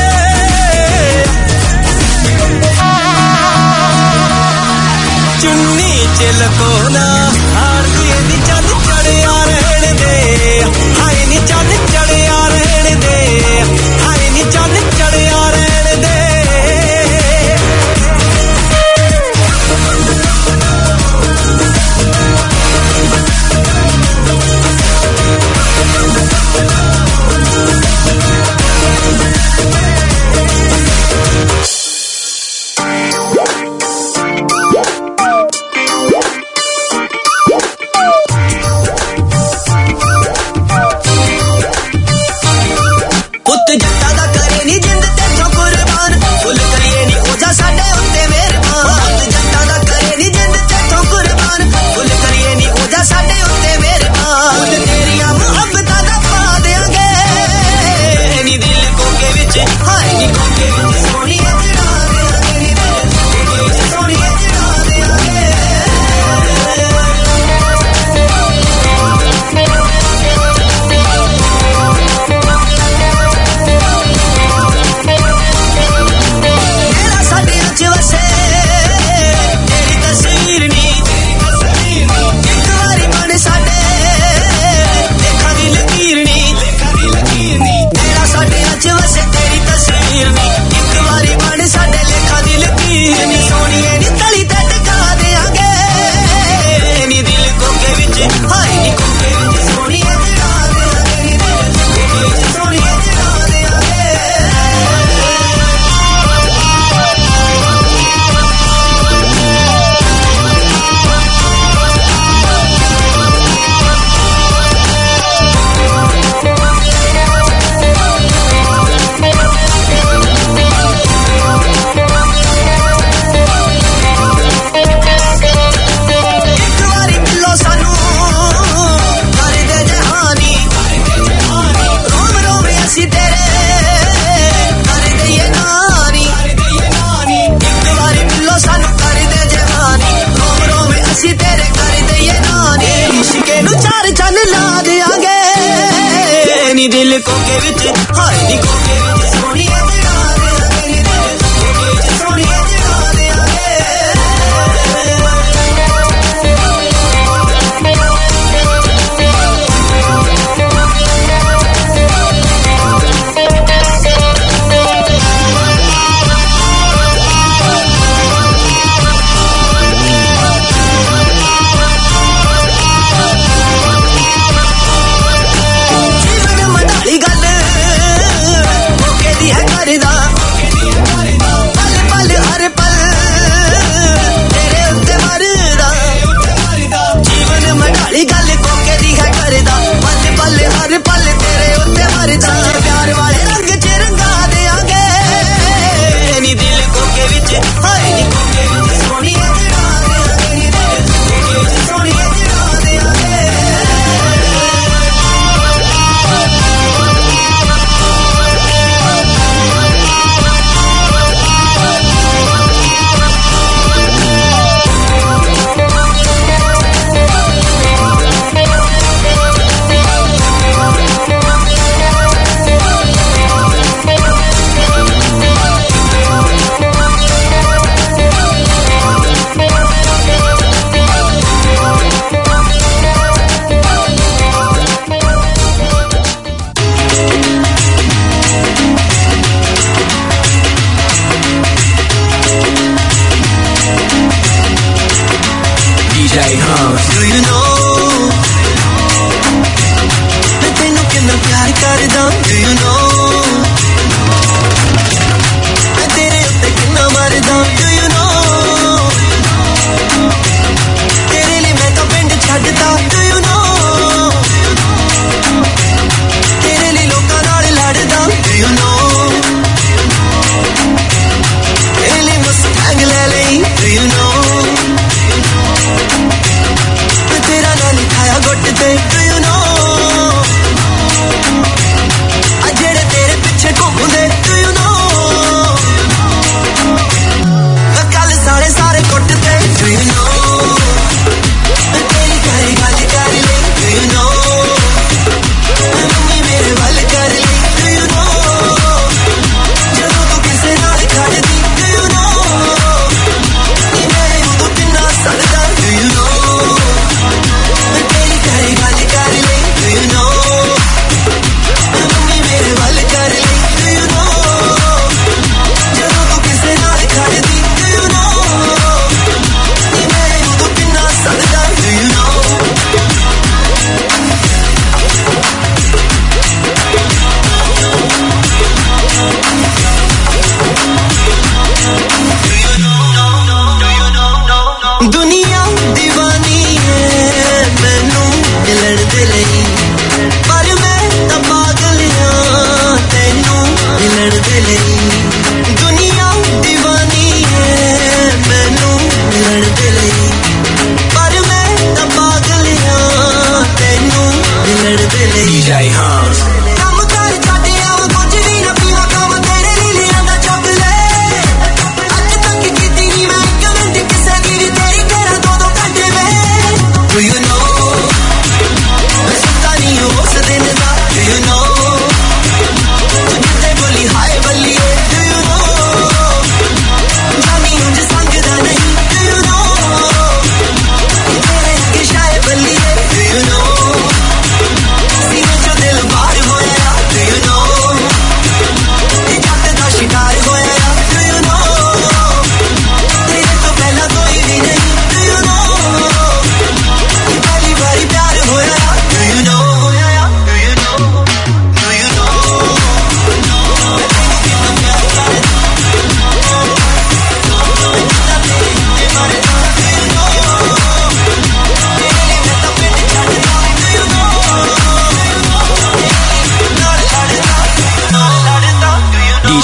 ਚੁੰਨੀ ਚ ਲਕੋ ਨਾ ਹਾਰ ਦੀਏ ਨੀ ਚੰਨ ਚੜਿਆ ਰਹਿਣ ਦੇ ਹਾਏ ਨੀ ਚੰਨ ਚੜਿਆ ਰਹਿਣ ਦੇ ਹਾਏ ਨੀ ਚੰਨ ਚੜਿਆ ਰਹਿਣ ਦੇ ਪੁੱਤ ਜੱਟਾਂ ਦਾ ਕਰੇ ਨੀ ਜਿੰਦ ਤੇਥੋਂ ਕੁਰਬਾਨ ਫੁੱਲ ਕਰੀਏ ਨੀ ਹੋ ਜਾ ਸਾਡੇ ਉੱਤੇ ਮਿਹਰਬਾਨ ਪੁੱਤ ਜੱਟਾਂ ਦਾ ਕਰੇ ਨੀ ਜਿੰਦ ਤੇਥੋਂ ਕੁਰਬਾਨ ਫੁੱਲ ਕਰੀਏ ਨੀ ਹੋ ਜਾ ਸਾਡੇ ਉੱਤੇ ਮਿਹਰਬਾਨ ਫੁੱਲ ਤੇਰੀਆਂ ਮੁਹੱਬਤਾਂ ਦਾ ਪਾ ਦਿਆਂਗੇ ਨੀ ਦਿਲ ਕੋਕੇ ਵਿੱਚ ਹਾਏ ਨੀ ਕੋਕੇ ਵਿੱਚ ਸੋਹਣੀਏ ਚੜਾ ਦਿਆਂਗੇ ਨੀ ਦਿਲ ਕੋਕੇ ਵਿੱਚ ਸੋਹਣੀਏ ਚੜਾ ਦਿਆਂਗੇ ਤੇਰਾ ਸਾਡੇ ਵਿੱਚ ਵਸੇ ਤੇਰੀ ਤਸਵੀਰ ਨੀ ਇੱਕ ਵਾਰੀ ਮਨ ਸਾਡੇ ਲੇਖਾਂ ਦੀ ਲਕੀਰ ਨੀ ਤੇਰਾ ਸਾਡੇ ਵਿੱਚ ਵਸੇ ਤੇਰੀ ਤਸਵੀਰ ਨੀ ਇੱਕ ਵਾਰੀ ਮਨ ਸਾਡੇ ਲੇਖਾਂ ਦੀ ਲਕੀਰ ਨੀ ਸੋਹਣੀਏ ਨੀ ਤਲੀ ਤੇ ਟਿਕਾ ਦਿਆਂਗੇ ਨੀ ਦਿਲ ਕੋਕੇ ਵਿੱਚ ਹਾਏ ਨੀ ਕੋਕੇ ਵਿੱਚ ਸੋਹਣੀਏ ਚੜਾ ਦਿਆਂਗੇ ਨੀ ਦਿਲ ਕੋਕੇ ਵਿੱਚ ਸੋਹਣੀਏ ਚੜਾ ਦਿਆਂਗੇ ਇੱਕ ਵਾਰੀ ਮਿਲੋ ਸਾਨੂੰ ਕਰ ਦੇ ਜਹਾਨੀ ਰੋਮ ਰੋਮ ਅਸੀਂ ਤੇਰੇ ਕਰ ਦਈਏ ਨਾਨੀ ਇੱਕ ਵਾਰੀ ਮਿਲੋ ਸਾਨੂੰ ਕਰ ਦੇ ਜਹਾਨੀ ਰੋਮ ਰੋਮ ਅਸੀਂ ਤੇਰੇ ਕਰ ਦਈਏ ਨਾਨੀ ਇਸ਼ਕੇ ਨੂੰ ਚਾਰ ਚੰਨ ਲਾ ਦਿਆਂਗੇ ਨੀ ਦਿਲ ਕੋਕੇ ਵਿੱਚ ਹਾਏ ਨੀ ਕੋਕੇ ਵਿੱਚ ਸੋਹਣੀਏ ਚੜਾ ਦਿਆਂਗੇ ਨੀ ਦਿਲ ਕੋਕੇ ਵਿੱਚ ਸੋਹਣੀਏ ਚੜਾ ਦਿਆਂਗੇ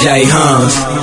Jay Hum.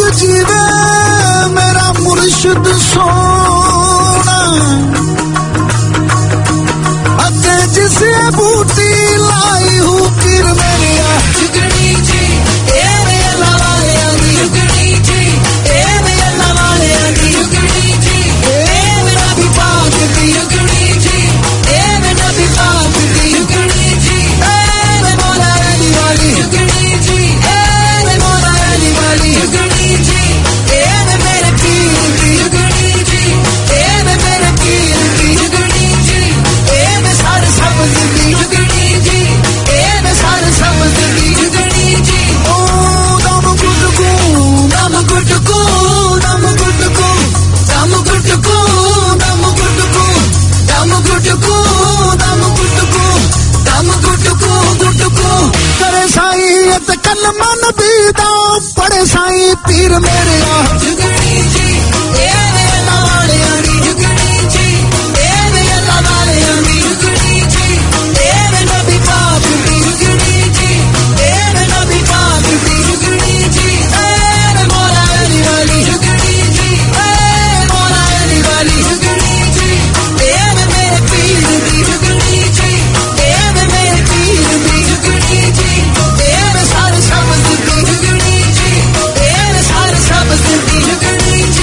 जीवे मेरा मुर्शिद सोना अते जिसे बूटी लाई हूँ पीर मेरे जुगनी जी ए मेरा वाले आगी जुगनी जी ए मेरा वाले आगी जुगनी जी ए मेरा भी पाक दी जुगनी जी ए मेरा भी पाक दी जुगनी जी ए मैं मौला अली वाली जुगनी जी ए मैं मौला अली वाली जुगनी जी ए मैं मेरे पीर दी जुगनी जी ए मैं मेरे पीर दी जुगनी जी ए मैं सारे सबज दी जुगनी जी ए मैं सारे सबज दी जुगनी जी ओ दम गुटकू दम गुटकू दम गुटकू दम गुटकू दम गुटकू दम गुटकू दम गुटकू दम गुटकू गुटकू करे साईं ते कल मन बीदा पड़े साईं पीर मेरे आ जुगनी जी ए मेरा वाले आनी जुगनी जी ए मेरा वाले आनी जुगनी जी ए मेरा भी पाप दी जुगनी जी ए मेरा भी पाप दी जुगनी जी ए मैं मौला अली वाली जुगनी जी ए मौला अली वाली जुगनी जी ए मैं मेरे पीर दी जुगनी जी ए मैं मेरे पीर दी जुगनी जी ए मैं सारे सबज दी जुगनी जी ए मैं सारे सबज दी जुगनी जी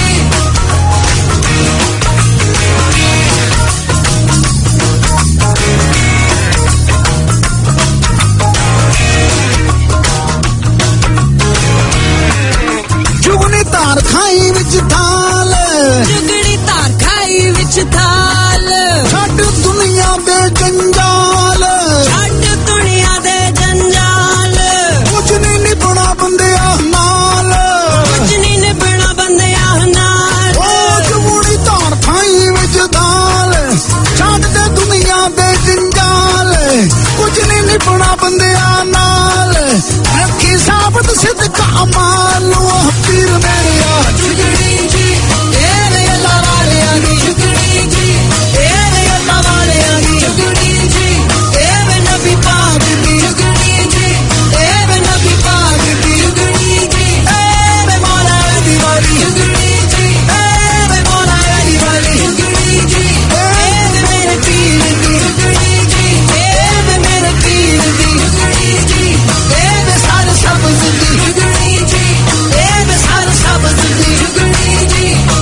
जुगनी तार खाई विच थाल जुगनी तार खाई विच थाल छੱਡ दुनिया दे जंजाल छੱਡ दुनिया दे जंजाल कुछ नहीं निभना बंदिया नाल कुछ नहीं निभना बंदिया नाल ओ जुगनी तार खाई विच थाल छੱਡ दे दुनिया दे जंजाल कुछ नहीं निभना बंदिया नाल रखी साबत सिद्क अमाल पीर मेरे आ जुगनी जी ए मेरे अल्लाह वाले आगी जुगनी जी ए मेरे अल्लाह वाले आगी जुगनी जी ए मैं नबी पाक दी जुगनी जी ए मैं नबी पाक दी जुगनी जी ए मैं मौला अली वाली जुगनी जी ए मैं मौला अली वाली जुगनी जी ए मैं मेरे पीर दी जुगनी जी ए मैं मेरे पीर दी जुगनी जी ए मैं सारे सबज दी जुगनी जी ए मैं सारे सबज दी जुगनी जी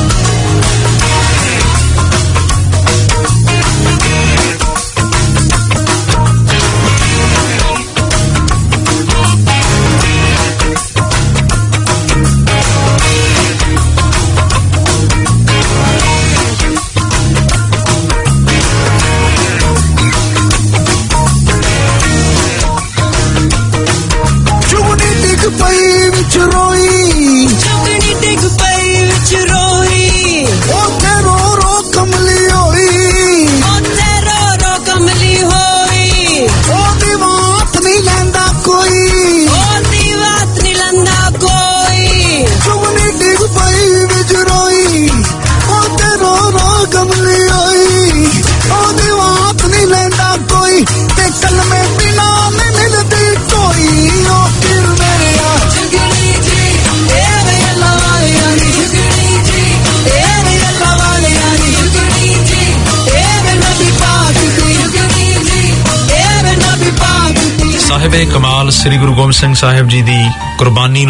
जुगनी डिग पई विच रोई जुगनी डिग पई विच रोई ओथे रो रो कमली होई ओथे रो रो कमली होई ओदी बात नहीं लैंदा कोई ओदी बात नहीं लैंदा कोई जुगनी डिग पई विच रोई ओथे रो रो कमली होई ओदी बात नहीं लैंदा कोई ते कलमे बिना नहीं मिलदी कोई ओ पीर मेरे आ जुगनी जी ए मेरे अल्लाह वाले आनी जुगनी जी ए मेरे अल्लाह वाले आनी जुगनी जी ए मैं नबी पाक दी जुगनी जी ए मैं नबी पाक दी ਸਾਹਿਬ ਕਮਾਲ ਸ੍ਰੀ ਗੁਰੂ ਗੋਬਿੰਦ ਸਿੰਘ ਸਾਹਿਬ ਜੀ ਦੀ ਕੁਰਬਾਨੀ